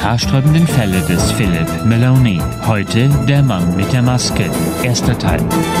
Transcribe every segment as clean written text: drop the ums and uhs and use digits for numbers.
haarsträubenden Fälle des Philip Maloney. Heute der Mann mit der Maske. Erster Teil.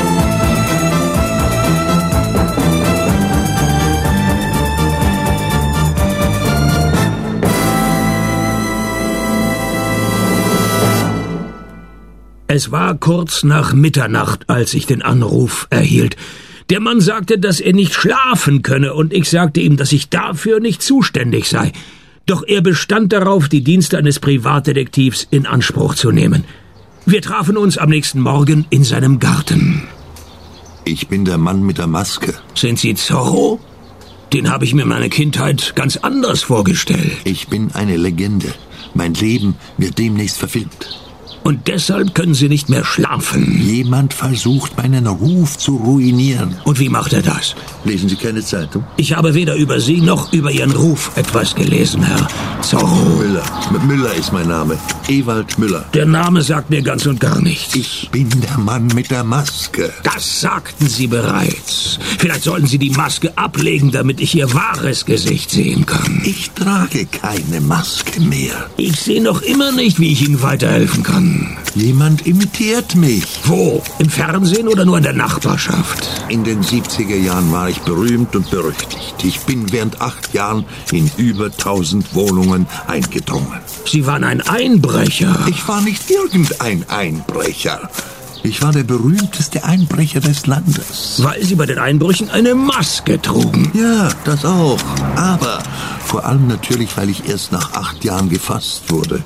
Es war kurz nach Mitternacht, als ich den Anruf erhielt. Der Mann sagte, dass er nicht schlafen könne, und ich sagte ihm, dass ich dafür nicht zuständig sei. Doch er bestand darauf, die Dienste eines Privatdetektivs in Anspruch zu nehmen. Wir trafen uns am nächsten Morgen in seinem Garten. Ich bin der Mann mit der Maske. Sind Sie Zorro? Den habe ich mir in meiner Kindheit ganz anders vorgestellt. Ich bin eine Legende. Mein Leben wird demnächst verfilmt. Und deshalb können Sie nicht mehr schlafen. Jemand versucht, meinen Ruf zu ruinieren. Und wie macht er das? Lesen Sie keine Zeitung? Ich habe weder über Sie noch über Ihren Ruf etwas gelesen, Herr Zorro. Müller. Müller ist mein Name. Ewald Müller. Der Name sagt mir ganz und gar nichts. Ich bin der Mann mit der Maske. Das sagten Sie bereits. Vielleicht sollten Sie die Maske ablegen, damit ich Ihr wahres Gesicht sehen kann. Ich trage keine Maske mehr. Ich sehe noch immer nicht, wie ich Ihnen weiterhelfen kann. Jemand imitiert mich. Wo? Im Fernsehen oder nur in der Nachbarschaft? In den 70er Jahren war ich berühmt und berüchtigt. Ich bin während 8 Jahren in über 1000 Wohnungen eingedrungen. Sie waren ein Einbrecher. Ich war nicht irgendein Einbrecher. Ich war der berühmteste Einbrecher des Landes. Weil Sie bei den Einbrüchen eine Maske trugen. Ja, das auch. Aber vor allem natürlich, weil ich erst nach 8 Jahren gefasst wurde.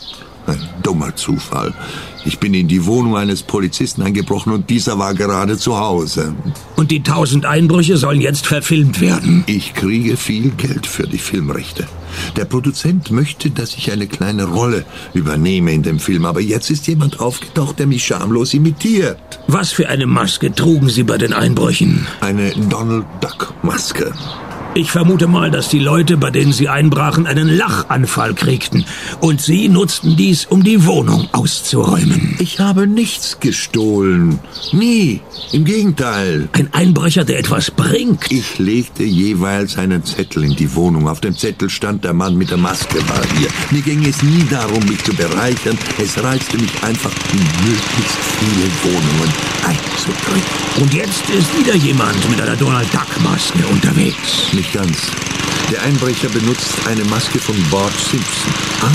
Ein dummer Zufall. Ich bin in die Wohnung eines Polizisten eingebrochen und dieser war gerade zu Hause. Und die 1000 Einbrüche sollen jetzt verfilmt werden? Ich kriege viel Geld für die Filmrechte. Der Produzent möchte, dass ich eine kleine Rolle übernehme in dem Film, aber jetzt ist jemand aufgetaucht, der mich schamlos imitiert. Was für eine Maske trugen Sie bei den Einbrüchen? Eine Donald Duck Maske. Ich vermute mal, dass die Leute, bei denen Sie einbrachen, einen Lachanfall kriegten. Und Sie nutzten dies, um die Wohnung auszuräumen. Ich habe nichts gestohlen. Nie. Im Gegenteil. Ein Einbrecher, der etwas bringt. Ich legte jeweils einen Zettel in die Wohnung. Auf dem Zettel stand, der Mann mit der Maske war hier. Mir ging es nie darum, mich zu bereichern. Es reizte mich einfach, in möglichst viele Wohnungen einzudringen. Und jetzt ist wieder jemand mit einer Donald Duck Maske unterwegs. Nicht ganz. Der Einbrecher benutzt eine Maske von Bart Simpson.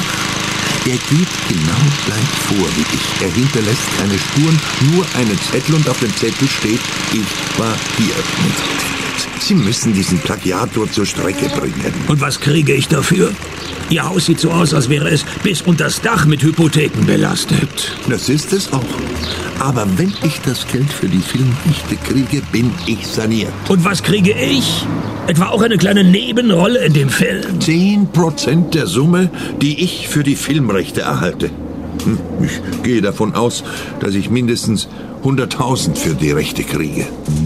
Ach, er geht genau gleich vor wie ich. Er hinterlässt keine Spuren, nur einen Zettel und auf dem Zettel steht, ich war hier. Sie müssen diesen Plagiator zur Strecke bringen. Und was kriege ich dafür? Ihr Haus sieht so aus, als wäre es bis unters Dach mit Hypotheken belastet. Das ist es auch. Aber wenn ich das Geld für die Filmrechte kriege, bin ich saniert. Und was kriege ich? Etwa auch eine kleine Nebenrolle in dem Film? 10% der Summe, die ich für die Filmrechte erhalte. Ich gehe davon aus, dass ich mindestens 100.000 für die Rechte kriege.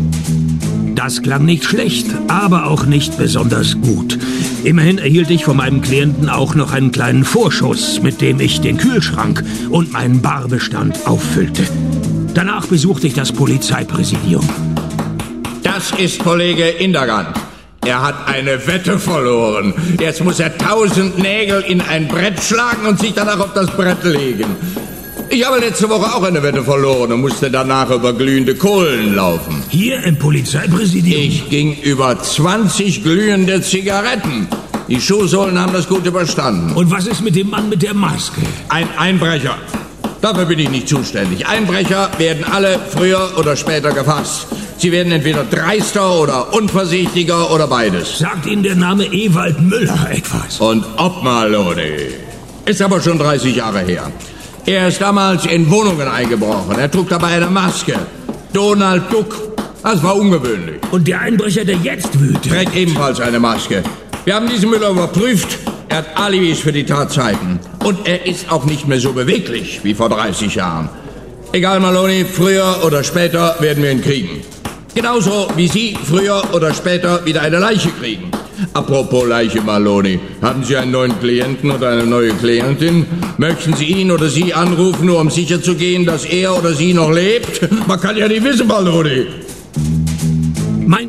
Das klang nicht schlecht, aber auch nicht besonders gut. Immerhin erhielt ich von meinem Klienten auch noch einen kleinen Vorschuss, mit dem ich den Kühlschrank und meinen Barbestand auffüllte. Danach besuchte ich das Polizeipräsidium. Das ist Kollege Indergan. Er hat eine Wette verloren. Jetzt muss er 1000 Nägel in ein Brett schlagen und sich danach auf das Brett legen. Ich habe letzte Woche auch eine Wette verloren und musste danach über glühende Kohlen laufen. Hier im Polizeipräsidium? Ich ging über 20 glühende Zigaretten. Die Schuhsohlen haben das gut überstanden. Und was ist mit dem Mann mit der Maske? Ein Einbrecher. Dafür bin ich nicht zuständig. Einbrecher werden alle früher oder später gefasst. Sie werden entweder dreister oder unvorsichtiger oder beides. Sagt Ihnen der Name Ewald Müller etwas? Und ob Maloney. Ist aber schon 30 Jahre her. Er ist damals in Wohnungen eingebrochen. Er trug dabei eine Maske. Donald Duck. Das war ungewöhnlich. Und der Einbrecher, der jetzt wütet? Trägt ebenfalls eine Maske. Wir haben diesen Müller überprüft. Er hat Alibis für die Tatzeiten. Und er ist auch nicht mehr so beweglich wie vor 30 Jahren. Egal, Maloney, früher oder später werden wir ihn kriegen. Genauso wie Sie früher oder später wieder eine Leiche kriegen. Apropos Leiche, Maloney. Haben Sie einen neuen Klienten oder eine neue Klientin? Möchten Sie ihn oder sie anrufen, nur um sicherzugehen, dass er oder sie noch lebt? Man kann ja nicht wissen, Maloney. Mein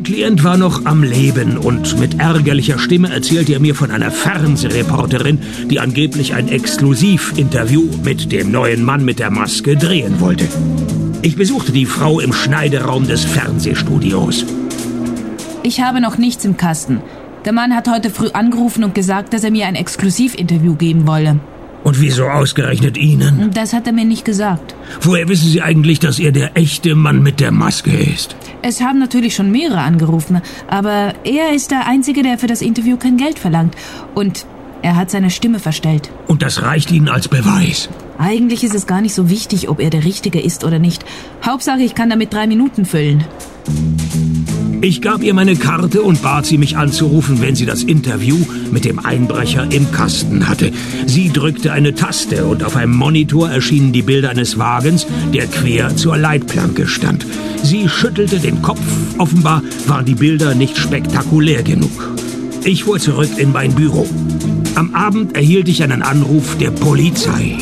Klient war noch am Leben und mit ärgerlicher Stimme erzählte er mir von einer Fernsehreporterin, die angeblich ein Exklusivinterview mit dem neuen Mann mit der Maske drehen wollte. Ich besuchte die Frau im Schneideraum des Fernsehstudios. Ich habe noch nichts im Kasten. Der Mann hat heute früh angerufen und gesagt, dass er mir ein Exklusivinterview geben wolle. Und wieso ausgerechnet Ihnen? Das hat er mir nicht gesagt. Woher wissen Sie eigentlich, dass er der echte Mann mit der Maske ist? Es haben natürlich schon mehrere angerufen, aber er ist der Einzige, der für das Interview kein Geld verlangt. Und er hat seine Stimme verstellt. Und das reicht Ihnen als Beweis? Eigentlich ist es gar nicht so wichtig, ob er der Richtige ist oder nicht. Hauptsache, ich kann damit 3 Minuten füllen. Ich gab ihr meine Karte und bat sie, mich anzurufen, wenn sie das Interview mit dem Einbrecher im Kasten hatte. Sie drückte eine Taste und auf einem Monitor erschienen die Bilder eines Wagens, der quer zur Leitplanke stand. Sie schüttelte den Kopf. Offenbar waren die Bilder nicht spektakulär genug. Ich fuhr zurück in mein Büro. Am Abend erhielt ich einen Anruf der Polizei.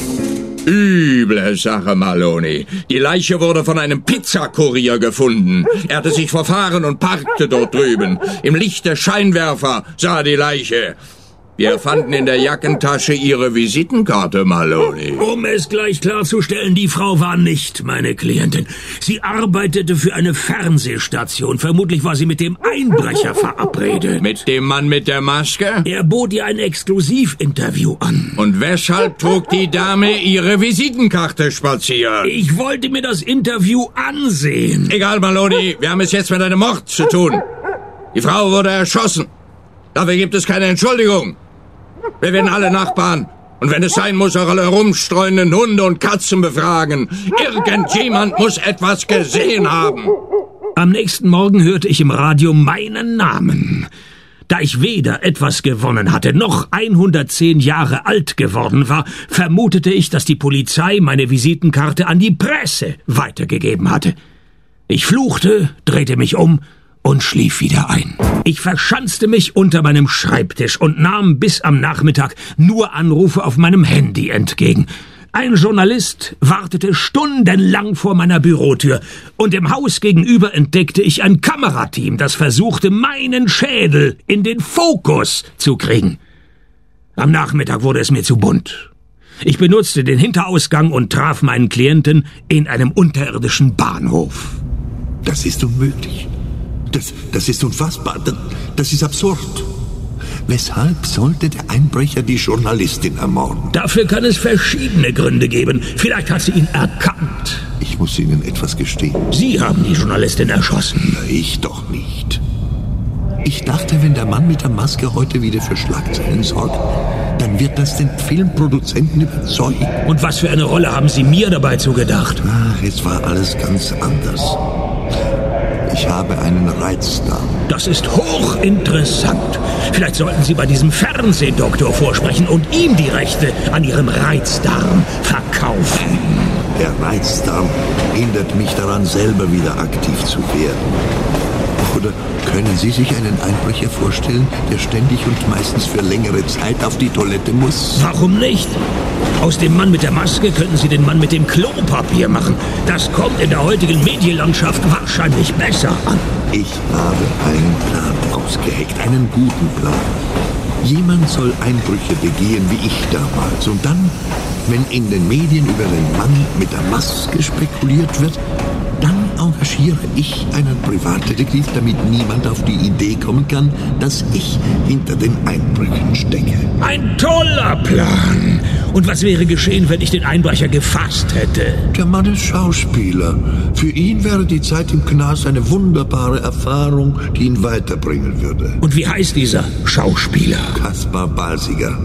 Üble Sache, Maloney. Die Leiche wurde von einem Pizzakurier gefunden. Er hatte sich verfahren und parkte dort drüben. Im Licht der Scheinwerfer sah die Leiche. Wir fanden in der Jackentasche Ihre Visitenkarte, Maloney. Um es gleich klarzustellen, die Frau war nicht meine Klientin. Sie arbeitete für eine Fernsehstation. Vermutlich war sie mit dem Einbrecher verabredet. Mit dem Mann mit der Maske? Er bot ihr ein Exklusivinterview an. Und weshalb trug die Dame ihre Visitenkarte spazieren? Ich wollte mir das Interview ansehen. Egal, Maloney, wir haben es jetzt mit einem Mord zu tun. Die Frau wurde erschossen. Dafür gibt es keine Entschuldigung. Wir werden alle Nachbarn und wenn es sein muss, auch alle herumstreunenden Hunde und Katzen befragen. Irgendjemand muss etwas gesehen haben. Am nächsten Morgen hörte ich im Radio meinen Namen. Da ich weder etwas gewonnen hatte, noch 110 Jahre alt geworden war, vermutete ich, dass die Polizei meine Visitenkarte an die Presse weitergegeben hatte. Ich fluchte, drehte mich um und schlief wieder ein. Ich verschanzte mich unter meinem Schreibtisch und nahm bis am Nachmittag nur Anrufe auf meinem Handy entgegen. Ein Journalist wartete stundenlang vor meiner Bürotür und im Haus gegenüber entdeckte ich ein Kamerateam, das versuchte, meinen Schädel in den Fokus zu kriegen. Am Nachmittag wurde es mir zu bunt. Ich benutzte den Hinterausgang und traf meinen Klienten in einem unterirdischen Bahnhof. Das ist unmöglich. Das ist unfassbar. Das ist absurd. Weshalb sollte der Einbrecher die Journalistin ermorden? Dafür kann es verschiedene Gründe geben. Vielleicht hat sie ihn erkannt. Ich muss Ihnen etwas gestehen. Sie haben die Journalistin erschossen. Ich doch nicht. Ich dachte, wenn der Mann mit der Maske heute wieder für Schlagzeilen sorgt, dann wird das den Filmproduzenten überzeugen. Und was für eine Rolle haben Sie mir dabei zugedacht? Ach, es war alles ganz anders. Ich habe einen Reizdarm. Das ist hochinteressant. Vielleicht sollten Sie bei diesem Fernsehdoktor vorsprechen und ihm die Rechte an Ihrem Reizdarm verkaufen. Der Reizdarm hindert mich daran, selber wieder aktiv zu werden. Oder können Sie sich einen Einbrecher vorstellen, der ständig und meistens für längere Zeit auf die Toilette muss? Warum nicht? Aus dem Mann mit der Maske könnten Sie den Mann mit dem Klopapier machen. Das kommt in der heutigen Medienlandschaft wahrscheinlich besser an. Ich habe einen Plan ausgeheckt, einen guten Plan. Jemand soll Einbrüche begehen wie ich damals. Und dann, wenn in den Medien über den Mann mit der Maske spekuliert wird, dann engagiere ich einen Privatdetektiv, damit niemand auf die Idee kommen kann, dass ich hinter den Einbrüchen stecke. Ein toller Plan. Und was wäre geschehen, wenn ich den Einbrecher gefasst hätte? Der Mann ist Schauspieler. Für ihn wäre die Zeit im Knast eine wunderbare Erfahrung, die ihn weiterbringen würde. Und wie heißt dieser Schauspieler? Kaspar Balsiger.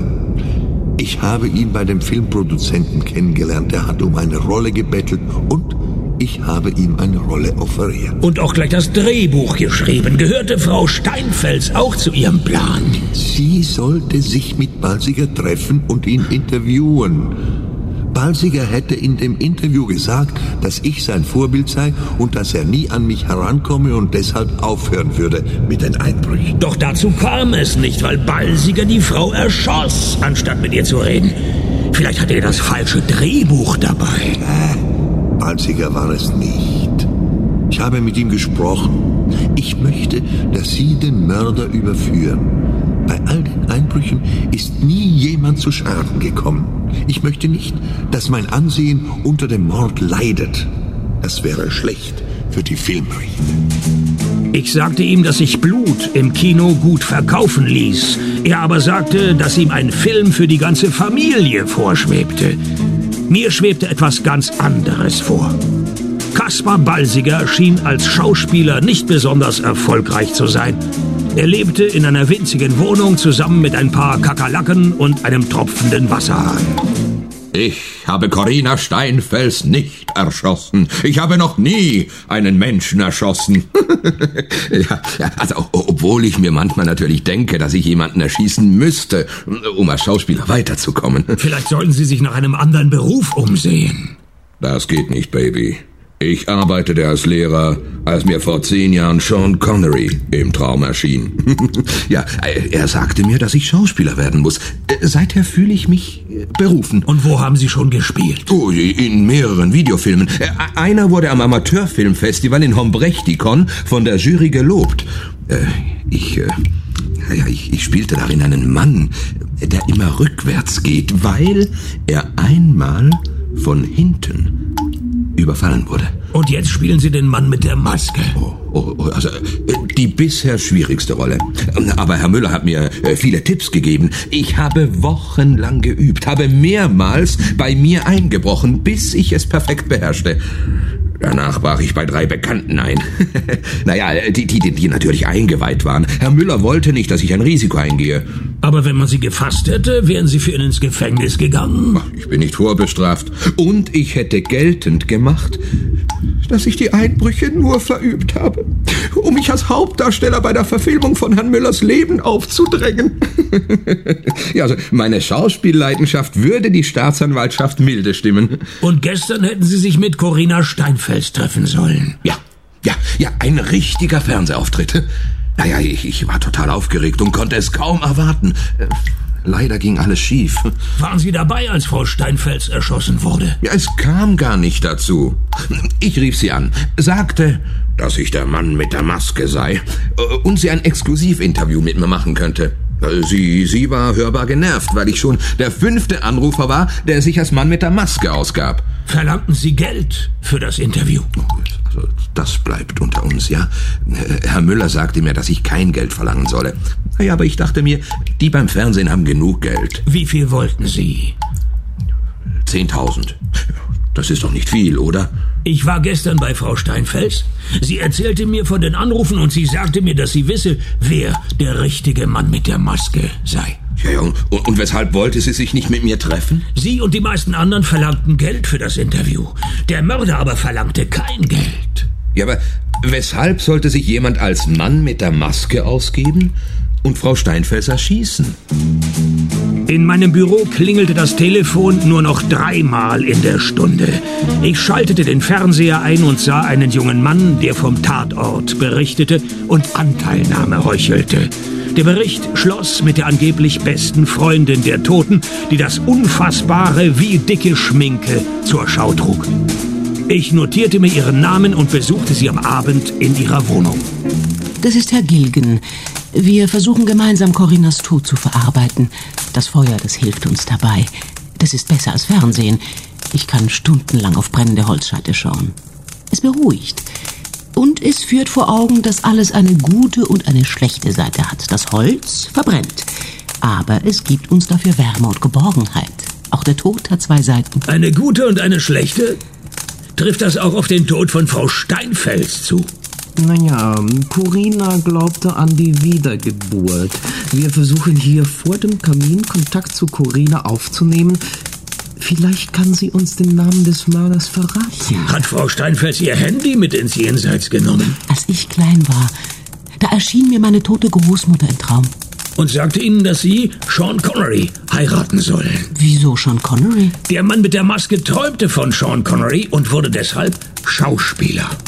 Ich habe ihn bei dem Filmproduzenten kennengelernt. Er hat um eine Rolle gebettelt und ich habe ihm eine Rolle offeriert. Und auch gleich das Drehbuch geschrieben. Gehörte Frau Steinfels auch zu Ihrem Plan? Sie sollte sich mit Balsiger treffen und ihn interviewen. Balsiger hätte in dem Interview gesagt, dass ich sein Vorbild sei und dass er nie an mich herankomme und deshalb aufhören würde mit den Einbrüchen. Doch dazu kam es nicht, weil Balsiger die Frau erschoss, anstatt mit ihr zu reden. Vielleicht hatte er das falsche Drehbuch dabei. Balsiger war es nicht. Ich habe mit ihm gesprochen. Ich möchte, dass Sie den Mörder überführen. Bei all den Einbrüchen ist nie jemand zu Schaden gekommen. Ich möchte nicht, dass mein Ansehen unter dem Mord leidet. Das wäre schlecht für die Filmrechte. Ich sagte ihm, dass sich Blut im Kino gut verkaufen ließ. Er aber sagte, dass ihm ein Film für die ganze Familie vorschwebte. Mir schwebte etwas ganz anderes vor. Kaspar Balsiger schien als Schauspieler nicht besonders erfolgreich zu sein. Er lebte in einer winzigen Wohnung zusammen mit ein paar Kakerlaken und einem tropfenden Wasserhahn. Ich habe Corinna Steinfels nicht erschossen. Ich habe noch nie einen Menschen erschossen. Also, obwohl ich mir manchmal natürlich denke, dass ich jemanden erschießen müsste, um als Schauspieler weiterzukommen. Vielleicht sollten Sie sich nach einem anderen Beruf umsehen. Das geht nicht, Baby. Ich arbeitete als Lehrer, als mir vor 10 Jahren Sean Connery im Traum erschien. Ja, er sagte mir, dass ich Schauspieler werden muss. Seither fühle ich mich berufen. Und wo haben Sie schon gespielt? Oh, in mehreren Videofilmen. Einer wurde am Amateurfilmfestival in Hombrechtikon von der Jury gelobt. Ich spielte darin einen Mann, der immer rückwärts geht, weil er einmal von hinten überfallen wurde. Und jetzt spielen Sie den Mann mit der Maske. Also die bisher schwierigste Rolle. Aber Herr Müller hat mir viele Tipps gegeben. Ich habe wochenlang geübt, habe mehrmals bei mir eingebrochen, bis ich es perfekt beherrschte. Danach brach ich bei 3 Bekannten ein. Naja, die natürlich eingeweiht waren. Herr Müller wollte nicht, dass ich ein Risiko eingehe. Aber wenn man Sie gefasst hätte, wären Sie für ihn ins Gefängnis gegangen. Ich bin nicht vorbestraft. Und ich hätte geltend gemacht, dass ich die Einbrüche nur verübt habe, um mich als Hauptdarsteller bei der Verfilmung von Herrn Müllers Leben aufzudrängen. Ja, also meine Schauspielleidenschaft würde die Staatsanwaltschaft milde stimmen. Und gestern hätten Sie sich mit Corinna Steinfels treffen sollen. Ja, ein richtiger Fernsehauftritt. Naja, ich war total aufgeregt und konnte es kaum erwarten. Leider ging alles schief. Waren Sie dabei, als Frau Steinfels erschossen wurde? Ja, es kam gar nicht dazu. Ich rief sie an, sagte, dass ich der Mann mit der Maske sei und sie ein Exklusivinterview mit mir machen könnte. Sie war hörbar genervt, weil ich schon der 5. Anrufer war, der sich als Mann mit der Maske ausgab. Verlangten Sie Geld für das Interview? Also, das bleibt unter uns, ja. Herr Müller sagte mir, dass ich kein Geld verlangen solle. Ja, aber ich dachte mir, die beim Fernsehen haben genug Geld. Wie viel wollten Sie? 10.000. Das ist doch nicht viel, oder? Ich war gestern bei Frau Steinfels. Sie erzählte mir von den Anrufen und sie sagte mir, dass sie wisse, wer der richtige Mann mit der Maske sei. Ja, und weshalb wollte sie sich nicht mit mir treffen? Sie und die meisten anderen verlangten Geld für das Interview. Der Mörder aber verlangte kein Geld. Ja, aber weshalb sollte sich jemand als Mann mit der Maske ausgeben und Frau Steinfels erschießen? In meinem Büro klingelte das Telefon nur noch 3-mal in der Stunde. Ich schaltete den Fernseher ein und sah einen jungen Mann, der vom Tatort berichtete und Anteilnahme heuchelte. Der Bericht schloss mit der angeblich besten Freundin der Toten, die das Unfassbare wie dicke Schminke zur Schau trug. Ich notierte mir ihren Namen und besuchte sie am Abend in ihrer Wohnung. Das ist Herr Gilgen. Wir versuchen gemeinsam Corinnas Tod zu verarbeiten. Das Feuer, das hilft uns dabei. Das ist besser als Fernsehen. Ich kann stundenlang auf brennende Holzscheite schauen. Es beruhigt. Und es führt vor Augen, dass alles eine gute und eine schlechte Seite hat. Das Holz verbrennt. Aber es gibt uns dafür Wärme und Geborgenheit. Auch der Tod hat 2 Seiten. Eine gute und eine schlechte? Trifft das auch auf den Tod von Frau Steinfels zu? Naja, Corinna glaubte an die Wiedergeburt. Wir versuchen hier vor dem Kamin Kontakt zu Corinna aufzunehmen. Vielleicht kann sie uns den Namen des Mörders verraten. Ja. Hat Frau Steinfels ihr Handy mit ins Jenseits genommen? Als ich klein war, da erschien mir meine tote Großmutter im Traum. Und sagte ihnen, dass sie Sean Connery heiraten sollen. Wieso Sean Connery? Der Mann mit der Maske träumte von Sean Connery und wurde deshalb Schauspieler.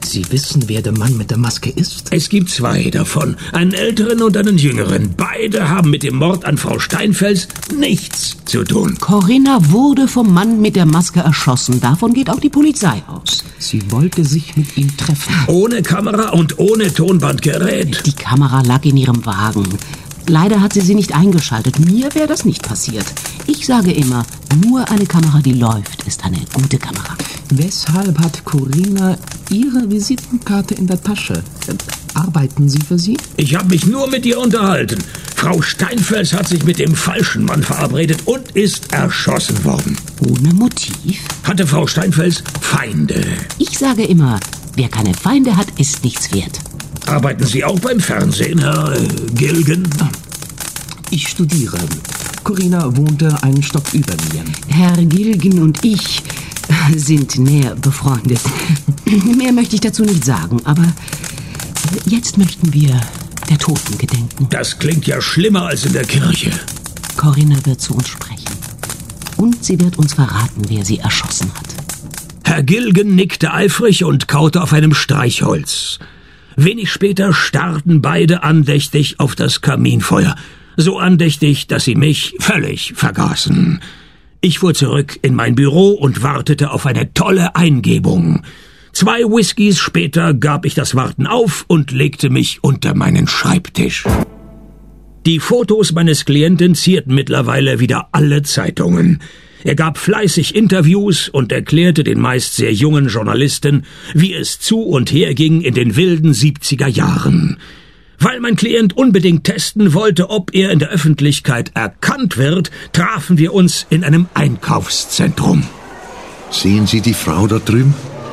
Sie wissen, wer der Mann mit der Maske ist? Es gibt 2 davon, einen älteren und einen jüngeren. Beide haben mit dem Mord an Frau Steinfels nichts zu tun. Corinna wurde vom Mann mit der Maske erschossen. Davon geht auch die Polizei aus. Sie wollte sich mit ihm treffen. Ohne Kamera und ohne Tonbandgerät. Die Kamera lag in ihrem Wagen. Leider hat sie nicht eingeschaltet. Mir wäre das nicht passiert. Ich sage immer, nur eine Kamera, die läuft, ist eine gute Kamera. Weshalb hat Corinna Ihre Visitenkarte in der Tasche? Arbeiten Sie für sie? Ich habe mich nur mit ihr unterhalten. Frau Steinfels hat sich mit dem falschen Mann verabredet und ist erschossen worden. Ohne Motiv? Hatte Frau Steinfels Feinde? Ich sage immer, wer keine Feinde hat, ist nichts wert. Arbeiten Sie auch beim Fernsehen, Herr Gilgen? Ich studiere. Corinna wohnte einen Stock über mir. Herr Gilgen und ich sind näher befreundet. Mehr möchte ich dazu nicht sagen, aber jetzt möchten wir der Toten gedenken. Das klingt ja schlimmer als in der Kirche. Corinna wird zu uns sprechen. Und sie wird uns verraten, wer sie erschossen hat. Herr Gilgen nickte eifrig und kaute auf einem Streichholz. Wenig später starrten beide andächtig auf das Kaminfeuer. So andächtig, dass sie mich völlig vergaßen. Ich fuhr zurück in mein Büro und wartete auf eine tolle Eingebung. 2 Whiskys später gab ich das Warten auf und legte mich unter meinen Schreibtisch. Die Fotos meines Klienten zierten mittlerweile wieder alle Zeitungen. Er gab fleißig Interviews und erklärte den meist sehr jungen Journalisten, wie es zu und her ging in den wilden 70er Jahren. Weil mein Klient unbedingt testen wollte, ob er in der Öffentlichkeit erkannt wird, trafen wir uns in einem Einkaufszentrum. Sehen Sie die Frau da drüben?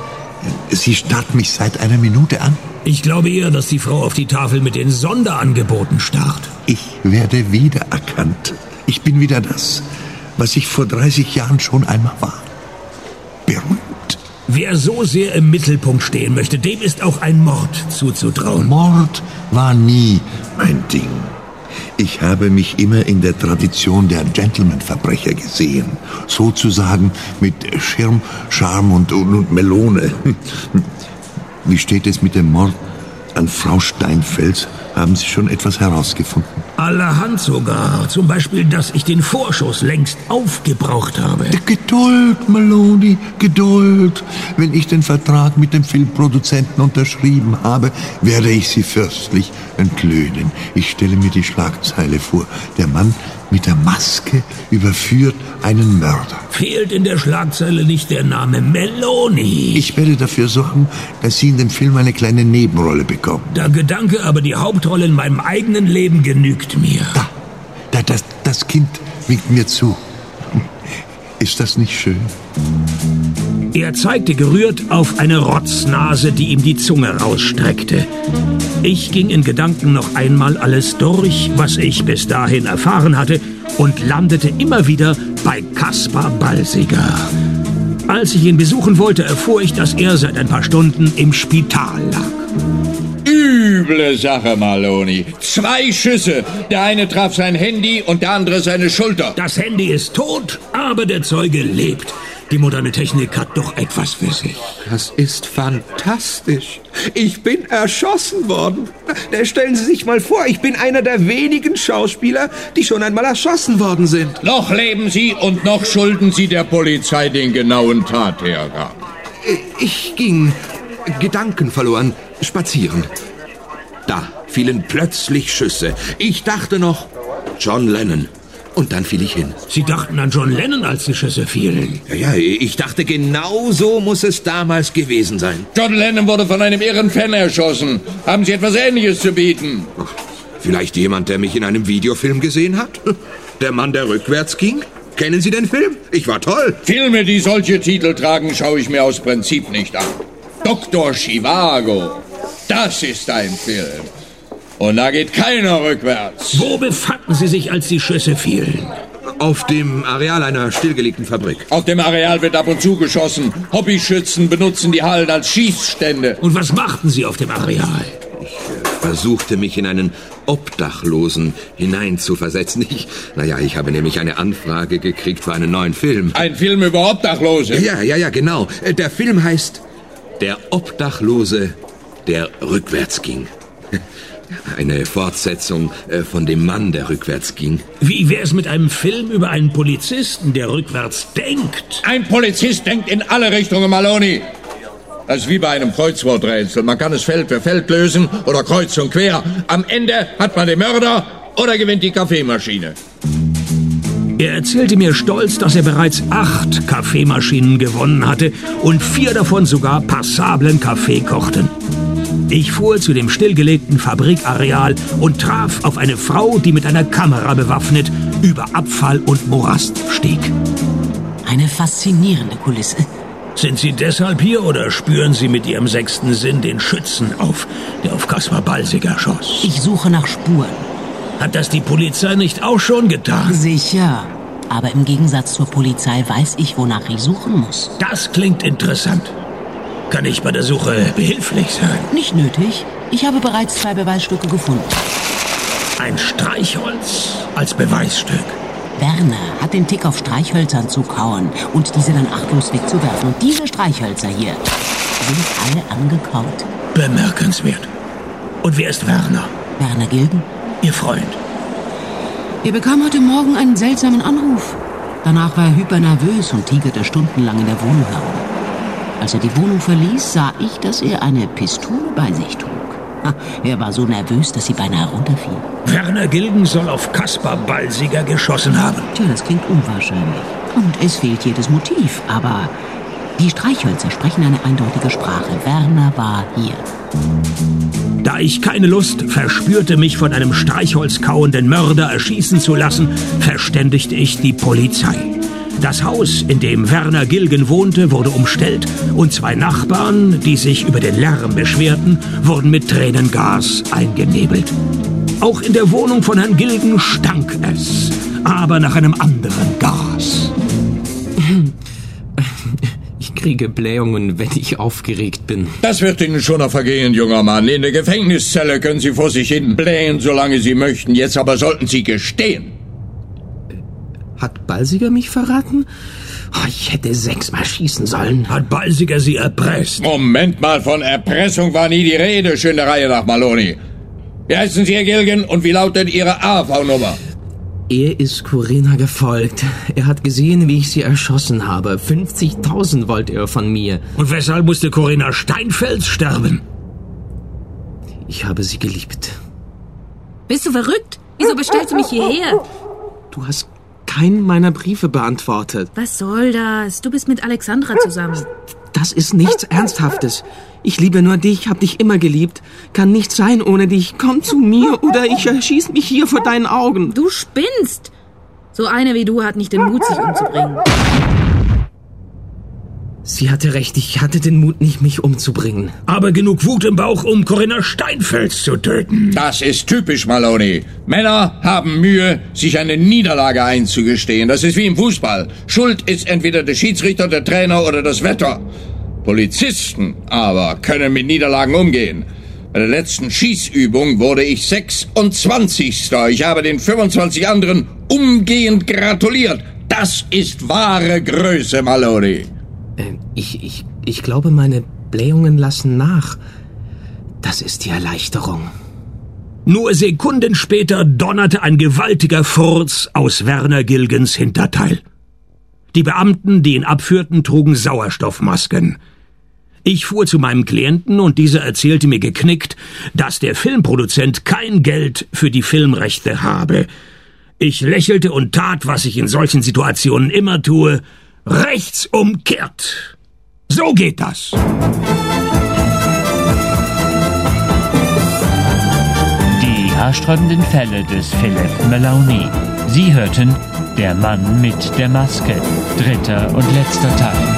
Sie starrt mich seit einer Minute an. Ich glaube eher, dass die Frau auf die Tafel mit den Sonderangeboten starrt. Ich werde wiedererkannt. Ich bin wieder das, was ich vor 30 Jahren schon einmal war. Berühmt. Wer so sehr im Mittelpunkt stehen möchte, dem ist auch ein Mord zuzutrauen. Mord war nie mein Ding. Ich habe mich immer in der Tradition der Gentleman-Verbrecher gesehen. Sozusagen mit Schirm, Charme und Melone. Wie steht es mit dem Mord an Frau Steinfels? Haben Sie schon etwas herausgefunden? Allerhand sogar. Zum Beispiel, dass ich den Vorschuss längst aufgebraucht habe. Geduld, Maloney, Geduld. Wenn ich den Vertrag mit dem Filmproduzenten unterschrieben habe, werde ich Sie fürstlich entlöhnen. Ich stelle mir die Schlagzeile vor. Der Mann mit der Maske überführt einen Mörder. Fehlt in der Schlagzeile nicht der Name Meloni? Ich werde dafür sorgen, dass Sie in dem Film eine kleine Nebenrolle bekommen. Der Gedanke, aber die Hauptrolle in meinem eigenen Leben genügt mir. Das Kind winkt mir zu. Ist das nicht schön? Er zeigte gerührt auf eine Rotznase, die ihm die Zunge rausstreckte. Ich ging in Gedanken noch einmal alles durch, was ich bis dahin erfahren hatte, und landete immer wieder bei Kaspar Balsiger. Als ich ihn besuchen wollte, erfuhr ich, dass er seit ein paar Stunden im Spital lag. Üble Sache, Maloney. 2 Schüsse. Der eine traf sein Handy und der andere seine Schulter. Das Handy ist tot, aber der Zeuge lebt. Die moderne Technik hat doch etwas für sich. Das ist fantastisch. Ich bin erschossen worden. Stellen Sie sich mal vor, ich bin einer der wenigen Schauspieler, die schon einmal erschossen worden sind. Noch leben Sie und noch schulden Sie der Polizei den genauen Tathergang. Ich ging, Gedanken verloren, spazieren. Da fielen plötzlich Schüsse. Ich dachte noch, John Lennon. Und dann fiel ich hin. Sie dachten an John Lennon, als die Schüsse fielen? Ja, ich dachte, genau so muss es damals gewesen sein. John Lennon wurde von einem irren Fan erschossen. Haben Sie etwas Ähnliches zu bieten? Vielleicht jemand, der mich in einem Videofilm gesehen hat? Der Mann, der rückwärts ging? Kennen Sie den Film? Ich war toll. Filme, die solche Titel tragen, schaue ich mir aus Prinzip nicht an. Dr. Zhivago. Das ist ein Film. Und da geht keiner rückwärts. Wo befanden Sie sich, als die Schüsse fielen? Auf dem Areal einer stillgelegten Fabrik. Auf dem Areal wird ab und zu geschossen. Hobbyschützen benutzen die Hallen als Schießstände. Und was machten Sie auf dem Areal? Ich versuchte, mich in einen Obdachlosen hineinzuversetzen. Ich habe nämlich eine Anfrage gekriegt für einen neuen Film. Ein Film über Obdachlose? Ja, genau. Der Film heißt Der Obdachlose, der rückwärts ging. Eine Fortsetzung von dem Mann, der rückwärts ging. Wie wär's mit einem Film über einen Polizisten, der rückwärts denkt? Ein Polizist denkt in alle Richtungen, Maloney. Das ist wie bei einem Kreuzworträtsel. Man kann es Feld für Feld lösen oder kreuz und quer. Am Ende hat man den Mörder oder gewinnt die Kaffeemaschine. Er erzählte mir stolz, dass er bereits 8 Kaffeemaschinen gewonnen hatte und 4 davon sogar passablen Kaffee kochten. Ich fuhr zu dem stillgelegten Fabrikareal und traf auf eine Frau, die mit einer Kamera bewaffnet über Abfall und Morast stieg. Eine faszinierende Kulisse. Sind Sie deshalb hier oder spüren Sie mit Ihrem 6. Sinn den Schützen auf, der auf Kaspar Balsiger schoss? Ich suche nach Spuren. Hat das die Polizei nicht auch schon getan? Sicher. Aber im Gegensatz zur Polizei weiß ich, wonach ich suchen muss. Das klingt interessant. Kann ich bei der Suche behilflich sein? Nicht nötig. Ich habe bereits 2 Beweisstücke gefunden. Ein Streichholz als Beweisstück. Werner hat den Tick auf Streichhölzern zu kauen und diese dann achtlos wegzuwerfen. Und diese Streichhölzer hier sind alle angekaut. Bemerkenswert. Und wer ist Werner? Werner Gilgen? Ihr Freund. Er bekam heute Morgen einen seltsamen Anruf. Danach war er hypernervös und tigerte stundenlang in der Wohnung herum. Als er die Wohnung verließ, sah ich, dass er eine Pistole bei sich trug. Er war so nervös, dass sie beinahe runterfiel. Werner Gilgen soll auf Kaspar Balsiger geschossen haben. Tja, das klingt unwahrscheinlich. Und es fehlt jedes Motiv, aber die Streichhölzer sprechen eine eindeutige Sprache. Werner war hier. Da ich keine Lust verspürte, mich von einem streichholzkauenden Mörder erschießen zu lassen, verständigte ich die Polizei. Das Haus, in dem Werner Gilgen wohnte, wurde umstellt und 2 Nachbarn, die sich über den Lärm beschwerten, wurden mit Tränengas eingenebelt. Auch in der Wohnung von Herrn Gilgen stank es, aber nach einem anderen Gas. Ich kriege Blähungen, wenn ich aufgeregt bin. Das wird Ihnen schon noch vergehen, junger Mann. In der Gefängniszelle können Sie vor sich hin blähen, solange Sie möchten. Jetzt aber sollten Sie gestehen. Hat Balsiger mich verraten? Oh, ich hätte 6-mal schießen sollen. Hat Balsiger Sie erpresst? Moment mal, von Erpressung war nie die Rede. Schön der Reihe nach, Maloney. Wie heißen Sie, Herr Gilgen, und wie lautet Ihre AV-Nummer? Er ist Corinna gefolgt. Er hat gesehen, wie ich sie erschossen habe. 50.000 wollte er von mir. Und weshalb musste Corinna Steinfels sterben? Ich habe sie geliebt. Bist du verrückt? Wieso bestellst du mich hierher? Du hast keinen meiner Briefe beantwortet. Was soll das? Du bist mit Alexandra zusammen. Das ist nichts Ernsthaftes. Ich liebe nur dich, hab dich immer geliebt. Kann nicht sein ohne dich. Komm zu mir oder ich erschieß mich hier vor deinen Augen. Du spinnst! So eine wie du hat nicht den Mut, sich umzubringen. Sie hatte recht, ich hatte den Mut nicht, mich umzubringen. Aber genug Wut im Bauch, um Corinna Steinfels zu töten. Das ist typisch, Maloney. Männer haben Mühe, sich eine Niederlage einzugestehen. Das ist wie im Fußball. Schuld ist entweder der Schiedsrichter, der Trainer oder das Wetter. Polizisten aber können mit Niederlagen umgehen. Bei der letzten Schießübung wurde ich 26. Ich habe den 25 anderen umgehend gratuliert. Das ist wahre Größe, Maloney. Ich glaube, meine Blähungen lassen nach. Das ist die Erleichterung. Nur Sekunden später donnerte ein gewaltiger Furz aus Werner Gilgens Hinterteil. Die Beamten, die ihn abführten, trugen Sauerstoffmasken. Ich fuhr zu meinem Klienten und dieser erzählte mir geknickt, dass der Filmproduzent kein Geld für die Filmrechte habe. Ich lächelte und tat, was ich in solchen Situationen immer tue, rechts umkehrt. So geht das. Die haarsträubenden Fälle des Philip Maloney. Sie hörten Der Mann mit der Maske. 3. und letzter Teil.